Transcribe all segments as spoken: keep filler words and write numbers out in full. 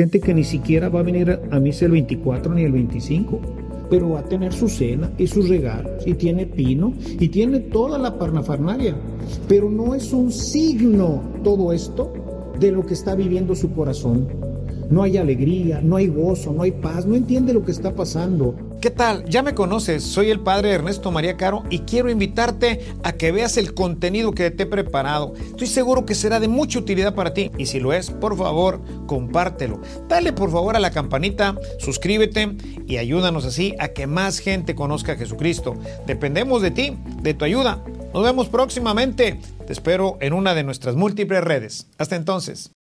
gente que ni siquiera va a venir a misa el veinticuatro ni el veinticinco, pero va a tener su cena y sus regalos, y tiene pino, y tiene toda la parnafernalia, pero no es un signo todo esto de lo que está viviendo su corazón. No hay alegría, no hay gozo, no hay paz, no entiende lo que está pasando. ¿Qué tal? Ya me conoces, soy el padre Ernesto María Caro y quiero invitarte a que veas el contenido que te he preparado. Estoy seguro que será de mucha utilidad para ti y si lo es, por favor, compártelo. Dale por favor a la campanita, suscríbete y ayúdanos así a que más gente conozca a Jesucristo. Dependemos de ti, de tu ayuda. Nos vemos próximamente. Te espero en una de nuestras múltiples redes. Hasta entonces.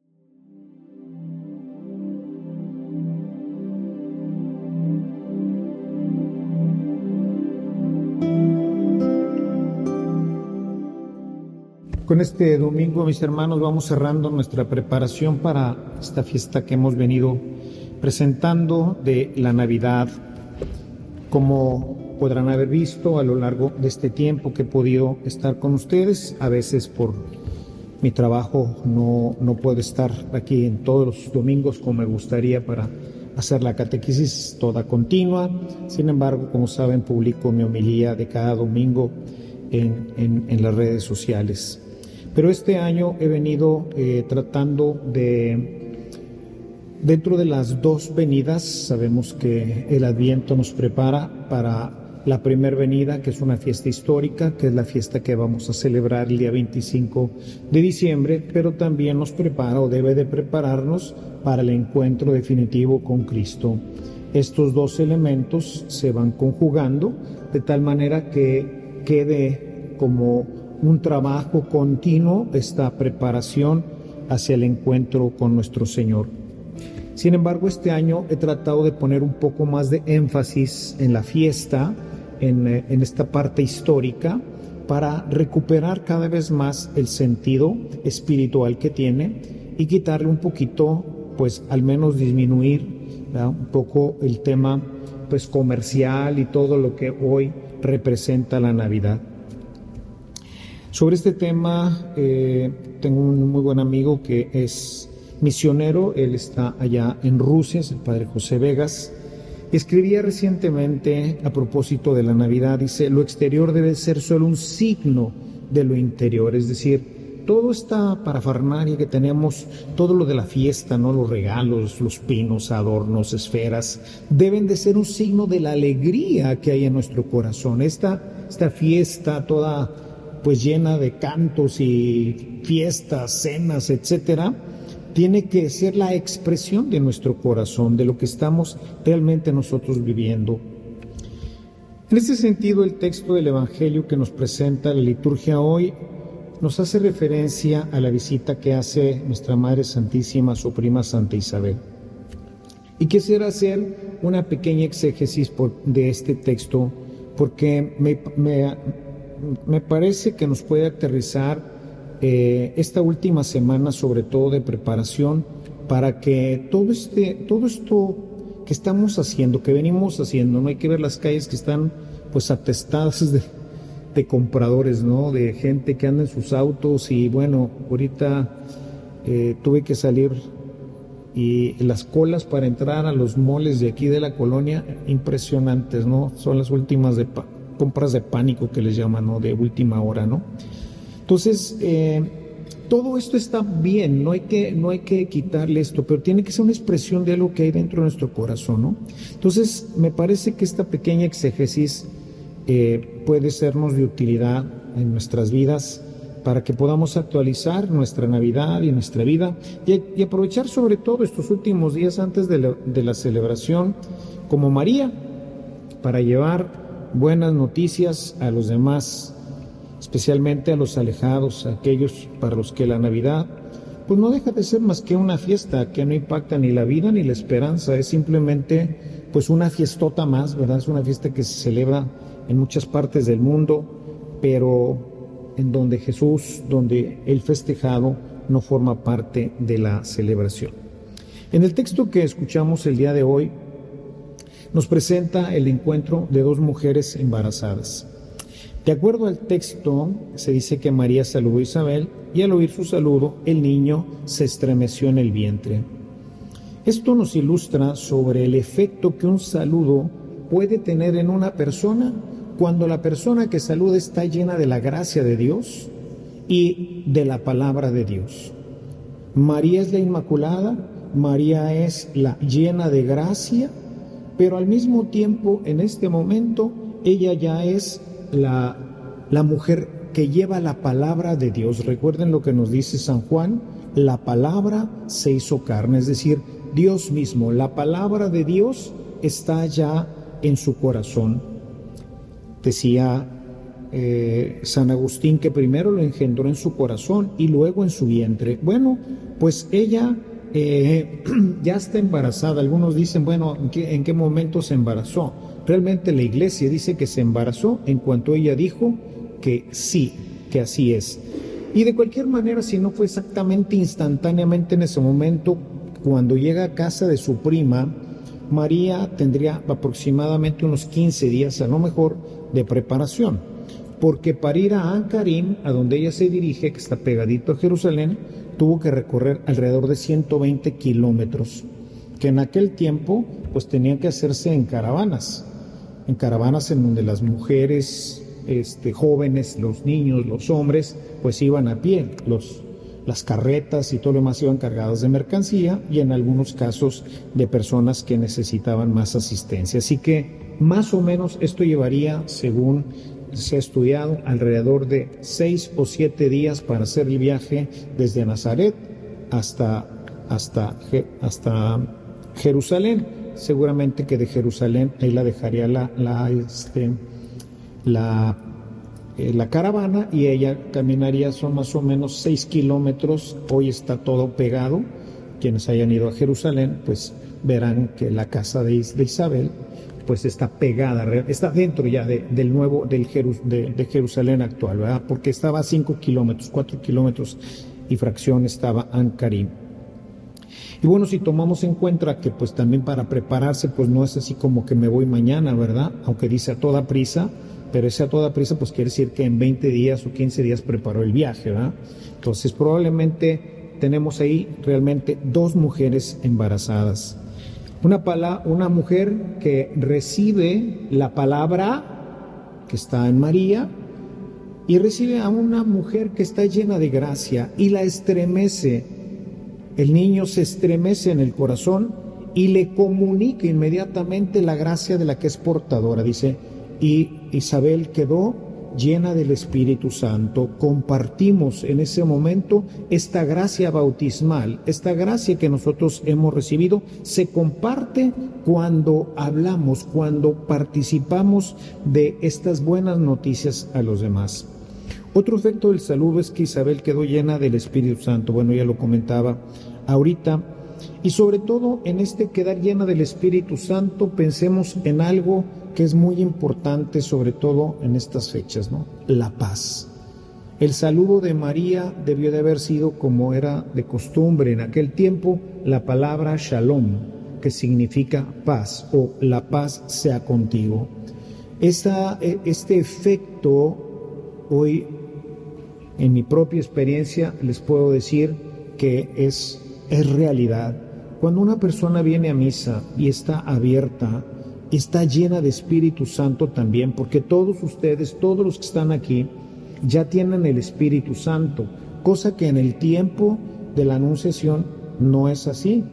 Con este domingo, mis hermanos, vamos cerrando nuestra preparación para esta fiesta que hemos venido presentando de la Navidad. Como podrán haber visto a lo largo de este tiempo que he podido estar con ustedes, a veces por mi trabajo no, no puedo estar aquí en todos los domingos como me gustaría para hacer la catequesis toda continua. Sin embargo, como saben, publico mi homilía de cada domingo en, en, en las redes sociales. Pero este año he venido eh, tratando de, dentro de las dos venidas, sabemos que el Adviento nos prepara para la primera venida, que es una fiesta histórica, que es la fiesta que vamos a celebrar el día veinticinco de diciembre, pero también nos prepara o debe de prepararnos para el encuentro definitivo con Cristo. Estos dos elementos se van conjugando de tal manera que quede como un trabajo continuo esta preparación hacia el encuentro con nuestro Señor. Sin embargo, este año he tratado de poner un poco más de énfasis en la fiesta, en, en esta parte histórica, para recuperar cada vez más el sentido espiritual que tiene y quitarle un poquito, pues al menos disminuir, ¿verdad?, un poco el tema pues comercial y todo lo que hoy representa la Navidad. Sobre este tema, eh, tengo un muy buen amigo que es misionero, él está allá en Rusia, es el padre José Vegas. Escribía recientemente a propósito de la Navidad, dice, lo exterior debe ser solo un signo de lo interior, es decir, todo esta parafernalia que tenemos, todo lo de la fiesta, ¿no?, los regalos, los pinos, adornos, esferas, deben de ser un signo de la alegría que hay en nuestro corazón. Esta, esta fiesta toda pues llena de cantos y fiestas, cenas, etcétera, tiene que ser la expresión de nuestro corazón, de lo que estamos realmente nosotros viviendo. En este sentido, el texto del Evangelio que nos presenta la liturgia hoy nos hace referencia a la visita que hace nuestra Madre Santísima a su prima Santa Isabel. Y quisiera hacer una pequeña exégesis por, de este texto, porque me, me Me parece que nos puede aterrizar eh, esta última semana, sobre todo de preparación, para que todo este, todo esto que estamos haciendo, que venimos haciendo, no hay que ver las calles que están pues atestadas de, de compradores, ¿no?, de gente que anda en sus autos y bueno, ahorita eh, tuve que salir y las colas para entrar a los moles de aquí de la colonia, impresionantes, ¿no? Son las últimas de pa- compras de pánico que les llaman, ¿no?, de última hora, ¿no? Entonces, eh, todo esto está bien, no hay que, no hay que quitarle esto, pero tiene que ser una expresión de algo que hay dentro de nuestro corazón, ¿no? Entonces, me parece que esta pequeña exégesis eh, puede sernos de utilidad en nuestras vidas para que podamos actualizar nuestra Navidad y nuestra vida y, y aprovechar sobre todo estos últimos días antes de la, de la celebración como María, para llevar buenas noticias a los demás, especialmente a los alejados, a aquellos para los que la Navidad pues no deja de ser más que una fiesta que no impacta ni la vida ni la esperanza, es simplemente pues una fiestota más, ¿verdad? Es una fiesta que se celebra en muchas partes del mundo, pero en donde Jesús, donde el festejado no forma parte de la celebración. En el texto que escuchamos el día de hoy, nos presenta el encuentro de dos mujeres embarazadas. De acuerdo al texto, se dice que María saludó a Isabel y al oír su saludo, el niño se estremeció en el vientre. Esto nos ilustra sobre el efecto que un saludo puede tener en una persona cuando la persona que saluda está llena de la gracia de Dios y de la palabra de Dios. María es la Inmaculada, María es la llena de gracia, pero al mismo tiempo, en este momento, ella ya es la, la mujer que lleva la palabra de Dios. Recuerden lo que nos dice San Juan, la palabra se hizo carne, es decir, Dios mismo, la palabra de Dios está ya en su corazón. Decía eh, San Agustín que primero lo engendró en su corazón y luego en su vientre. Bueno, pues ella eh, ya está embarazada. Algunos dicen, bueno, ¿en qué, en qué momento se embarazó? Realmente la Iglesia dice que se embarazó en cuanto ella dijo que sí, que así es. Y de cualquier manera, si no fue exactamente instantáneamente en ese momento, cuando llega a casa de su prima, María tendría aproximadamente unos quince días, a lo mejor, de preparación, porque para ir a Ankarim, a donde ella se dirige, que está pegadito a Jerusalén, tuvo que recorrer alrededor de ciento veinte kilómetros, que en aquel tiempo pues tenían que hacerse en caravanas, en caravanas en donde las mujeres, este, jóvenes, los niños, los hombres, pues iban a pie, los Las carretas y todo lo demás iban cargadas de mercancía y en algunos casos de personas que necesitaban más asistencia. Así que más o menos esto llevaría, según se ha estudiado, alrededor de seis o siete días para hacer el viaje desde Nazaret hasta, hasta, hasta Jerusalén. Seguramente que de Jerusalén ahí la dejaría la, la, este, la la caravana y ella caminaría, son más o menos seis kilómetros. Hoy está todo pegado. Quienes hayan ido a Jerusalén pues verán que la casa de, Is, de Isabel pues está pegada, está dentro ya de, del nuevo del Jerus, de, de Jerusalén actual, ¿verdad? Porque estaba a cinco kilómetros, cuatro kilómetros y fracción estaba Ankarim. Y bueno, si tomamos en cuenta que pues también para prepararse pues no es así como que me voy mañana, ¿verdad? Aunque dice a toda prisa, pero ese a toda prisa pues quiere decir que en veinte días o quince días preparó el viaje, ¿verdad? Entonces probablemente tenemos ahí realmente dos mujeres embarazadas. Una, pala- una mujer que recibe la palabra que está en María y recibe a una mujer que está llena de gracia y la estremece. El niño se estremece en el corazón y le comunica inmediatamente la gracia de la que es portadora. Dice, y Isabel quedó llena del Espíritu Santo. Compartimos en ese momento esta gracia bautismal, esta gracia que nosotros hemos recibido, se comparte cuando hablamos, cuando participamos de estas buenas noticias a los demás. Otro efecto del saludo es que Isabel quedó llena del Espíritu Santo. Bueno, ya lo comentaba ahorita. Y sobre todo en este quedar llena del Espíritu Santo, pensemos en algo que es muy importante, sobre todo en estas fechas, ¿no? La paz. El saludo de María debió de haber sido, como era de costumbre en aquel tiempo, la palabra shalom, que significa paz, o la paz sea contigo. Esta, este efecto, hoy, en mi propia experiencia, les puedo decir que es, es realidad. Cuando una persona viene a misa y está abierta, está llena de Espíritu Santo también, porque todos ustedes, todos los que están aquí, ya tienen el Espíritu Santo, cosa que en el tiempo de la Anunciación no es así.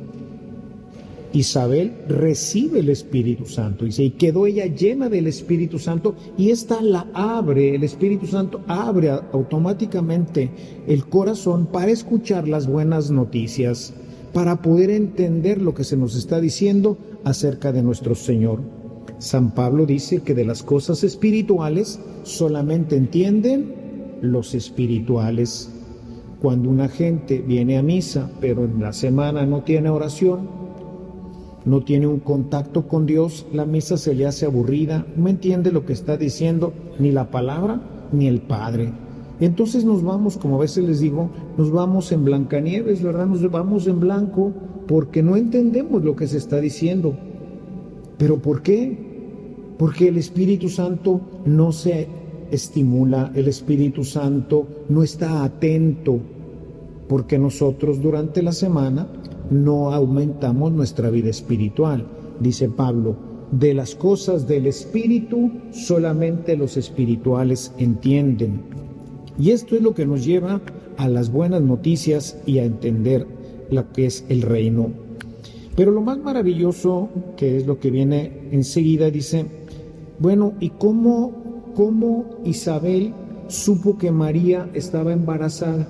Isabel recibe el Espíritu Santo, dice, y quedó ella llena del Espíritu Santo, y esta la abre, el Espíritu Santo abre automáticamente el corazón para escuchar las buenas noticias, para poder entender lo que se nos está diciendo acerca de nuestro Señor. San Pablo dice que de las cosas espirituales solamente entienden los espirituales. Cuando una gente viene a misa, pero en la semana no tiene oración, no tiene un contacto con Dios, la misa se le hace aburrida, no entiende lo que está diciendo ni la palabra ni el Padre. Entonces nos vamos, como a veces les digo, nos vamos en Blancanieves, ¿verdad? Nos vamos en blanco porque no entendemos lo que se está diciendo. ¿Pero por qué? Porque el Espíritu Santo no se estimula, el Espíritu Santo no está atento porque nosotros durante la semana no aumentamos nuestra vida espiritual. Dice Pablo, de las cosas del espíritu solamente los espirituales entienden. Y esto es lo que nos lleva a las buenas noticias y a entender lo que es el reino. Pero lo más maravilloso, que es lo que viene enseguida, dice, bueno, ¿y cómo, cómo Isabel supo que María estaba embarazada?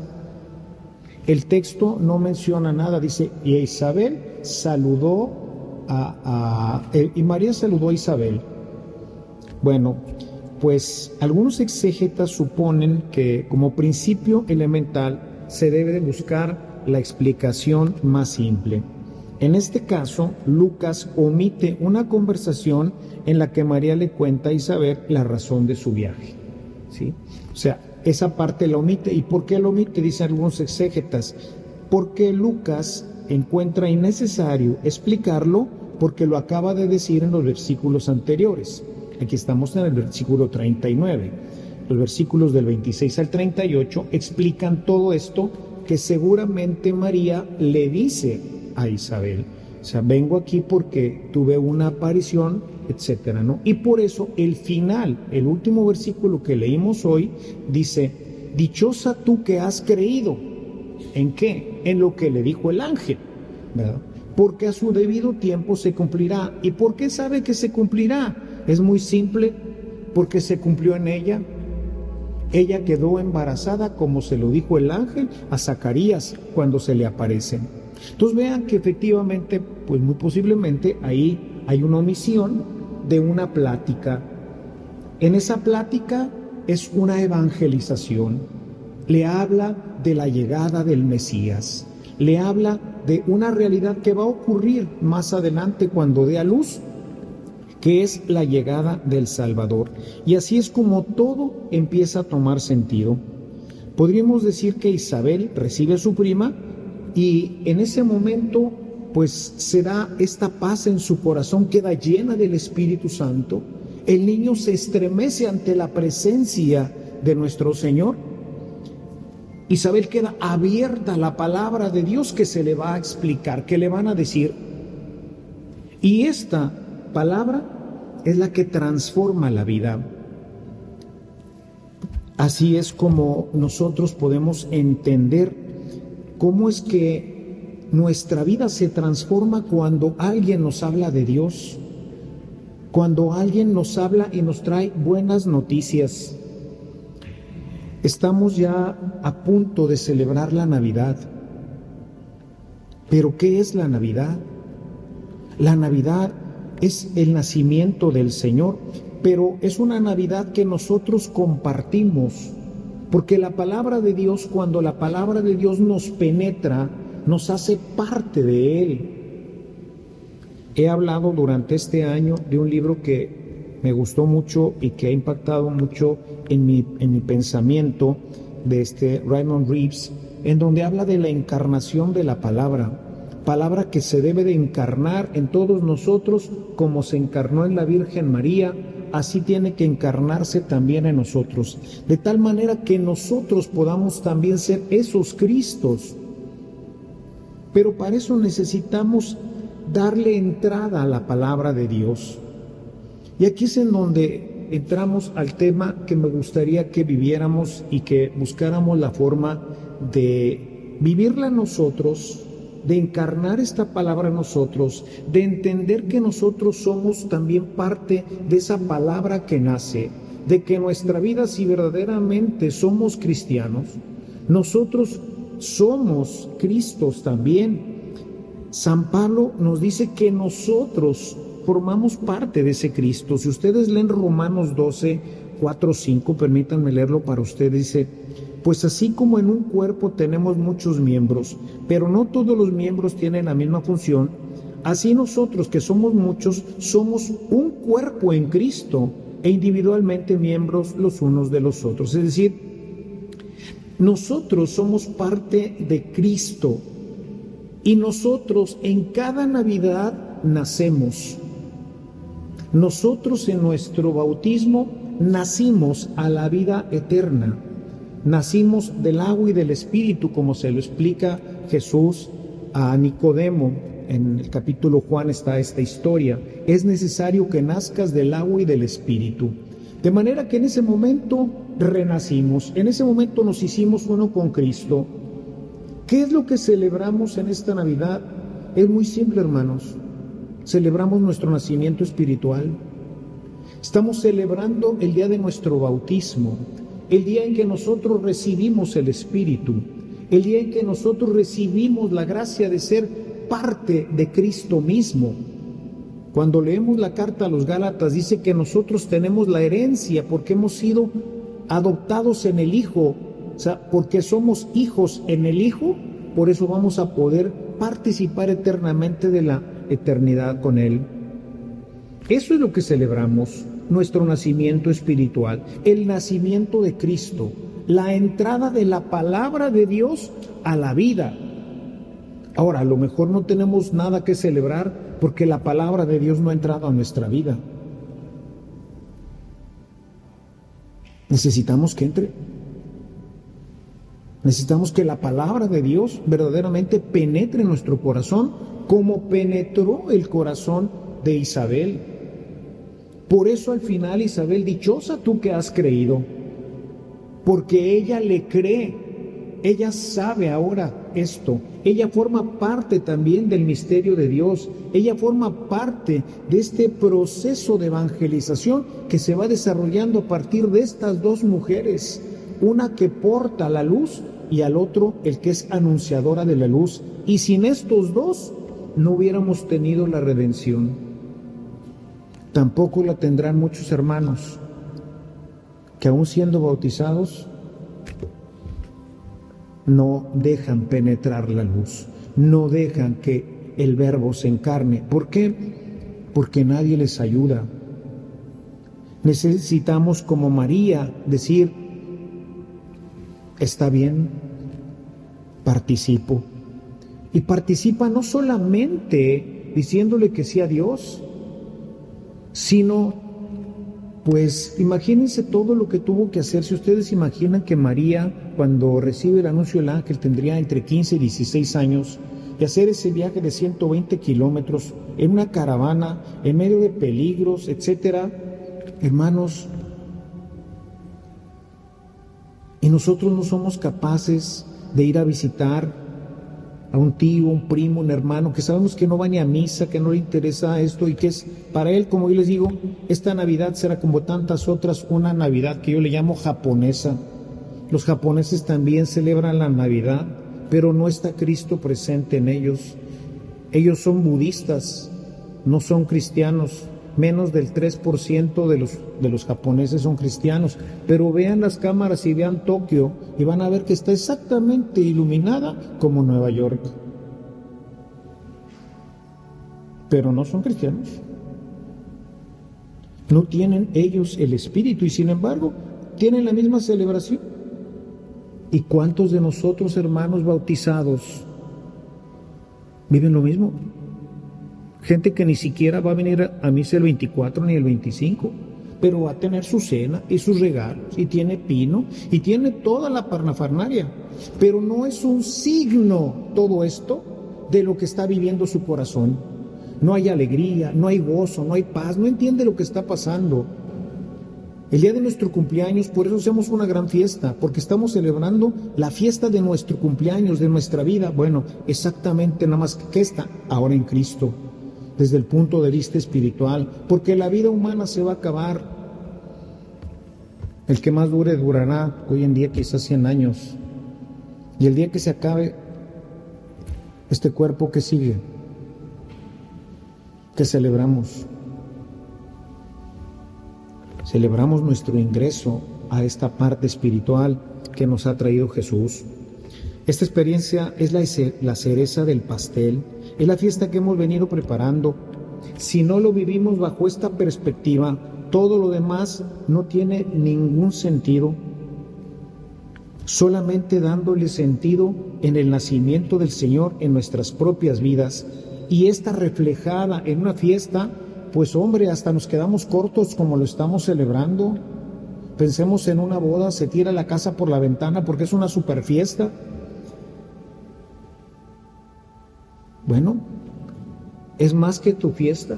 El texto no menciona nada, dice, y Isabel saludó a, a eh, y María saludó a Isabel. Bueno, pues algunos exégetas suponen que como principio elemental se debe de buscar la explicación más simple. En este caso, Lucas omite una conversación en la que María le cuenta a Isabel la razón de su viaje, ¿sí? O sea, esa parte la omite. ¿Y por qué la omite? Dicen algunos exégetas. Porque Lucas encuentra innecesario explicarlo porque lo acaba de decir en los versículos anteriores. Aquí estamos en el versículo treinta y nueve. Los versículos del veintiséis al treinta y ocho explican todo esto que seguramente María le dice a Isabel. O sea, vengo aquí porque tuve una aparición, etcétera, ¿no? Y por eso el final, el último versículo que leímos hoy, dice, dichosa tú que has creído. ¿En qué? En lo que le dijo el ángel, ¿verdad? Porque a su debido tiempo se cumplirá. ¿Y por qué sabe que se cumplirá? Es muy simple, porque se cumplió en ella. Ella quedó embarazada, como se lo dijo el ángel a Zacarías cuando se le aparece. Entonces vean que efectivamente, pues muy posiblemente ahí hay una omisión de una plática. En esa plática es una evangelización. Le habla de la llegada del Mesías. Le habla de una realidad que va a ocurrir más adelante cuando dé a luz, que es la llegada del Salvador. Y así es como todo empieza a tomar sentido. Podríamos decir que Isabel recibe a su prima y en ese momento pues se da esta paz en su corazón, queda llena del Espíritu Santo. El niño se estremece ante la presencia de nuestro Señor. Isabel queda abierta a la palabra de Dios que se le va a explicar, que le van a decir. Y esta palabra es la que transforma la vida. Así es como nosotros podemos entender cómo es que nuestra vida se transforma cuando alguien nos habla de Dios, cuando alguien nos habla y nos trae buenas noticias. Estamos ya a punto de celebrar la Navidad. ¿Pero qué es la Navidad? La Navidad es el nacimiento del Señor, pero es una Navidad que nosotros compartimos, porque la palabra de Dios, cuando la palabra de Dios nos penetra, nos hace parte de Él. He hablado durante este año de un libro que me gustó mucho y que ha impactado mucho en mi, en mi pensamiento, de este Raymond Reeves, en donde habla de la encarnación de la palabra, palabra que se debe de encarnar en todos nosotros como se encarnó en la Virgen María, así tiene que encarnarse también en nosotros, de tal manera que nosotros podamos también ser esos Cristos. Pero para eso necesitamos darle entrada a la palabra de Dios. Y aquí es en donde entramos al tema que me gustaría que viviéramos y que buscáramos la forma de vivirla nosotros, de encarnar esta palabra en nosotros, de entender que nosotros somos también parte de esa palabra que nace, de que nuestra vida, si verdaderamente somos cristianos, nosotros somos Cristos también. San Pablo nos dice que nosotros formamos parte de ese Cristo. Si ustedes leen Romanos doce, cuatro, cinco, permítanme leerlo para ustedes, dice, pues así como en un cuerpo tenemos muchos miembros, pero no todos los miembros tienen la misma función, así nosotros que somos muchos, somos un cuerpo en Cristo e individualmente miembros los unos de los otros. Es decir, nosotros somos parte de Cristo y nosotros en cada Navidad nacemos. Nosotros en nuestro bautismo nacimos a la vida eterna. Nacimos del agua y del Espíritu, como se lo explica Jesús a Nicodemo. En el capítulo Juan está esta historia. Es necesario que nazcas del agua y del Espíritu. De manera que en ese momento renacimos, en ese momento nos hicimos uno con Cristo. ¿Qué es lo que celebramos en esta Navidad? Es muy simple, hermanos. Celebramos nuestro nacimiento espiritual. Estamos celebrando el día de nuestro bautismo, el día en que nosotros recibimos el Espíritu, el día en que nosotros recibimos la gracia de ser parte de Cristo mismo. Cuando leemos la carta a los Gálatas, dice que nosotros tenemos la herencia porque hemos sido adoptados en el Hijo, o sea, porque somos hijos en el Hijo, por eso vamos a poder participar eternamente de la eternidad con Él. Eso es lo que celebramos, nuestro nacimiento espiritual, el nacimiento de Cristo, la entrada de la palabra de Dios a la vida. Ahora, a lo mejor no tenemos nada que celebrar porque la palabra de Dios no ha entrado a nuestra vida. Necesitamos que entre. Necesitamos que la palabra de Dios verdaderamente penetre en nuestro corazón como penetró el corazón de Isabel. Por eso al final Isabel, dichosa tú que has creído, porque ella le cree, ella sabe ahora esto, ella forma parte también del misterio de Dios, ella forma parte de este proceso de evangelización que se va desarrollando a partir de estas dos mujeres, una que porta la luz y al otro el que es anunciadora de la luz, y sin estos dos no hubiéramos tenido la redención. Tampoco la tendrán muchos hermanos que aún siendo bautizados no dejan penetrar la luz, no dejan que el Verbo se encarne. ¿Por qué? Porque nadie les ayuda. Necesitamos, como María, decir, está bien, participo. Y participa no solamente diciéndole que sí a Dios, sino, pues, imagínense todo lo que tuvo que hacer. Si ustedes imaginan que María, cuando recibe el anuncio del ángel, tendría entre quince y dieciséis años, y hacer ese viaje de ciento veinte kilómetros en una caravana, en medio de peligros, etcétera, hermanos, y nosotros no somos capaces de ir a visitar a un tío, un primo, un hermano, que sabemos que no va ni a misa, que no le interesa esto, y que es, para él, como yo les digo, esta Navidad será como tantas otras, una Navidad que yo le llamo japonesa. Los japoneses también celebran la Navidad, pero no está Cristo presente en ellos. Ellos son budistas, no son cristianos. Menos del tres por ciento de los, de los japoneses son cristianos, pero vean las cámaras y vean Tokio y van a ver que está exactamente iluminada como Nueva York. Pero no son cristianos. No tienen ellos el espíritu y sin embargo tienen la misma celebración. ¿Y cuántos de nosotros, hermanos bautizados, viven lo mismo? Gente que ni siquiera va a venir a misa el veinticuatro ni el veinticinco, pero va a tener su cena y sus regalos, y tiene pino, y tiene toda la parafernalia. Pero no es un signo todo esto de lo que está viviendo su corazón. No hay alegría, no hay gozo, no hay paz, no entiende lo que está pasando. El día de nuestro cumpleaños, por eso hacemos una gran fiesta, porque estamos celebrando la fiesta de nuestro cumpleaños, de nuestra vida. Bueno, exactamente nada más que esta, ahora en Cristo. Desde el punto de vista espiritual, porque la vida humana se va a acabar. El que más dure, durará hoy en día quizás cien años. Y el día que se acabe este cuerpo, que sigue, que celebramos, celebramos nuestro ingreso a esta parte espiritual que nos ha traído Jesús. Esta experiencia es la, la cereza del pastel. Es la fiesta que hemos venido preparando. Si no lo vivimos bajo esta perspectiva, todo lo demás no tiene ningún sentido. Solamente dándole sentido en el nacimiento del Señor en nuestras propias vidas y esta reflejada en una fiesta, pues hombre, hasta nos quedamos cortos como lo estamos celebrando. Pensemos en una boda, se tira la casa por la ventana porque es una super fiesta. Bueno, es más que tu fiesta.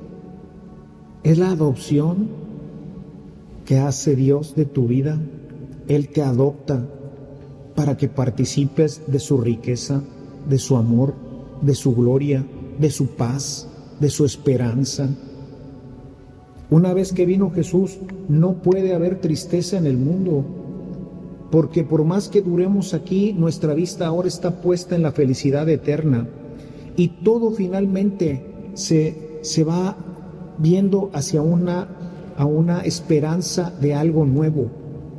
Es la adopción que hace Dios de tu vida. Él te adopta para que participes de su riqueza, de su amor, de su gloria, de su paz, de su esperanza. Una vez que vino Jesús, no puede haber tristeza en el mundo, porque por más que duremos aquí, nuestra vista ahora está puesta en la felicidad eterna, y todo finalmente se, se va viendo hacia una, a una esperanza de algo nuevo.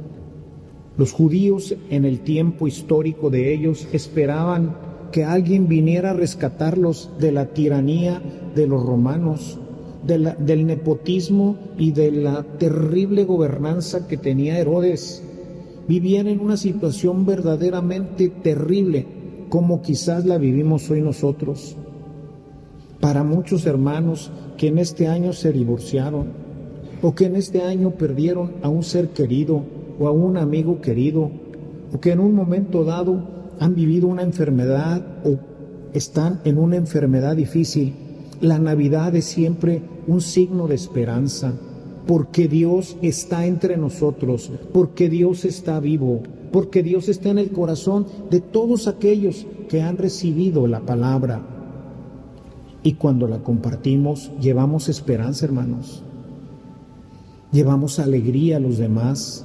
Los judíos, en el tiempo histórico de ellos, esperaban que alguien viniera a rescatarlos de la tiranía de los romanos, de la, del nepotismo y de la terrible gobernanza que tenía Herodes. Vivían en una situación verdaderamente terrible, como quizás la vivimos hoy nosotros. Para muchos hermanos que en este año se divorciaron, o que en este año perdieron a un ser querido o a un amigo querido, o que en un momento dado han vivido una enfermedad o están en una enfermedad difícil, la Navidad es siempre un signo de esperanza, porque Dios está entre nosotros, porque Dios está vivo, porque Dios está en el corazón de todos aquellos que han recibido la palabra. Y cuando la compartimos, llevamos esperanza, hermanos. Llevamos alegría a los demás.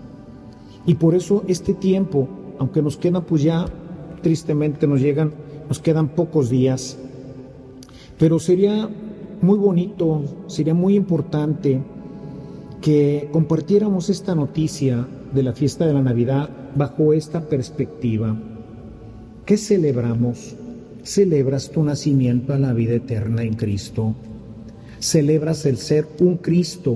Y por eso este tiempo, aunque nos quedan, pues ya tristemente nos llegan, nos quedan pocos días, pero sería muy bonito, sería muy importante que compartiéramos esta noticia de la fiesta de la Navidad bajo esta perspectiva. ¿Qué celebramos? Celebras tu nacimiento a la vida eterna en Cristo. Celebras el ser un Cristo.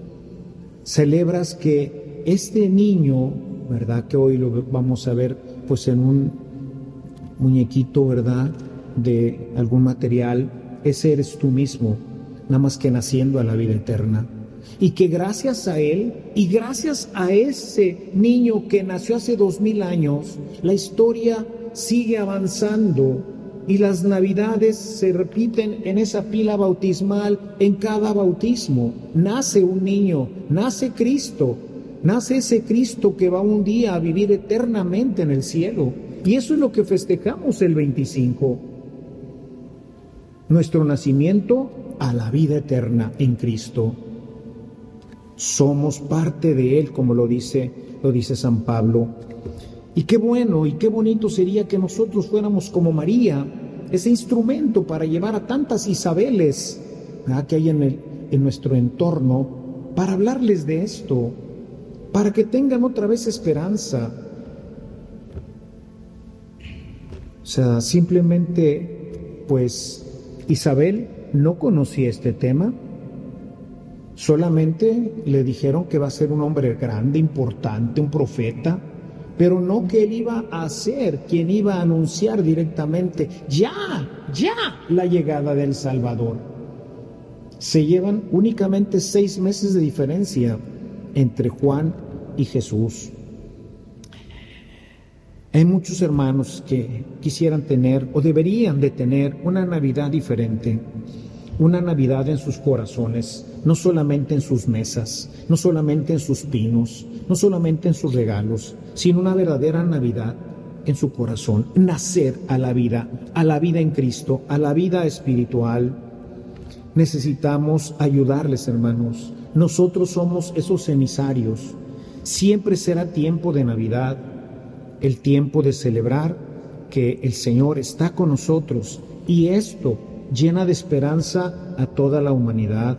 Celebras que este niño, ¿verdad? Que hoy lo vamos a ver pues en un muñequito, ¿verdad? De algún material. Ese eres tú mismo, nada más que naciendo a la vida eterna. Y que gracias a él y gracias a ese niño que nació hace dos mil años, la historia sigue avanzando y las navidades se repiten en esa pila bautismal en cada bautismo. Nace un niño, nace Cristo, nace ese Cristo que va un día a vivir eternamente en el cielo. Y eso es lo que festejamos el veinticinco. Nuestro nacimiento a la vida eterna en Cristo. Somos parte de Él, como lo dice, lo dice San Pablo. Y qué bueno y qué bonito sería que nosotros fuéramos como María, ese instrumento para llevar a tantas Isabeles, ¿verdad?, que hay en, el, en nuestro entorno, para hablarles de esto, para que tengan otra vez esperanza. O sea, simplemente, pues, Isabel no conocía este tema, solamente le dijeron que va a ser un hombre grande, importante, un profeta, pero no que él iba a ser quien iba a anunciar directamente ya, ya la llegada del Salvador. Se llevan únicamente seis meses de diferencia entre Juan y Jesús. Hay muchos hermanos que quisieran tener o deberían de tener una Navidad diferente, una Navidad en sus corazones, no solamente en sus mesas, no solamente en sus pinos, no solamente en sus regalos, sino una verdadera Navidad en su corazón, nacer a la vida, a la vida en Cristo, a la vida espiritual. Necesitamos ayudarles, hermanos. Nosotros somos esos emisarios. Siempre será tiempo de Navidad, el tiempo de celebrar que el Señor está con nosotros, y esto llena de esperanza a toda la humanidad.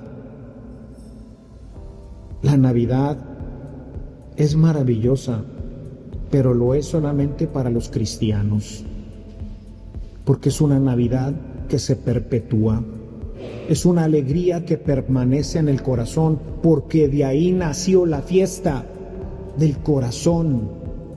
La Navidad es maravillosa, pero lo es solamente para los cristianos, porque es una Navidad que se perpetúa, es una alegría que permanece en el corazón, porque de ahí nació la fiesta del corazón,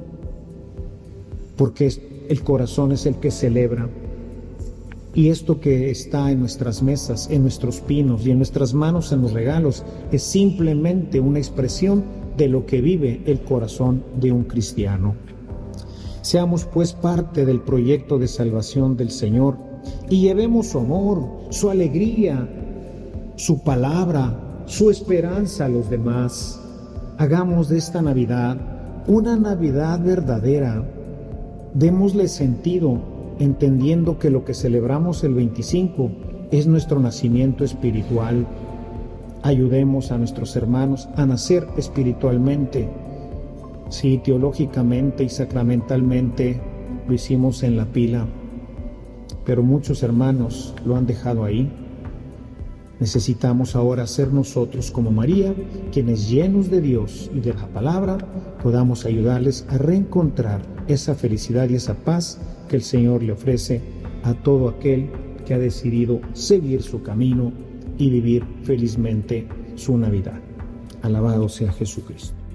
porque el corazón es el que celebra. Y esto que está en nuestras mesas, en nuestros pinos y en nuestras manos en los regalos, es simplemente una expresión de lo que vive el corazón de un cristiano. Seamos pues parte del proyecto de salvación del Señor y llevemos su amor, su alegría, su palabra, su esperanza a los demás. Hagamos de esta Navidad una Navidad verdadera. Démosle sentido, entendiendo que lo que celebramos el veinticinco es nuestro nacimiento espiritual. Ayudemos a nuestros hermanos a nacer espiritualmente. Sí, teológicamente y sacramentalmente lo hicimos en la pila, pero muchos hermanos lo han dejado ahí. Necesitamos ahora ser nosotros como María, quienes llenos de Dios y de la palabra, podamos ayudarles a reencontrar esa felicidad y esa paz que el Señor le ofrece a todo aquel que ha decidido seguir su camino y vivir felizmente su Navidad. Alabado sea Jesucristo.